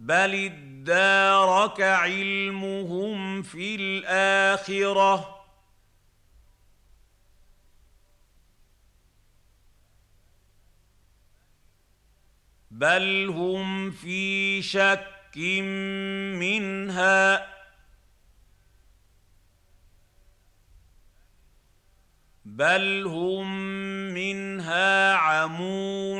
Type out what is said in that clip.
بل ادارك علمهم في الآخرة بل هم في شك منها بل هم منها عمون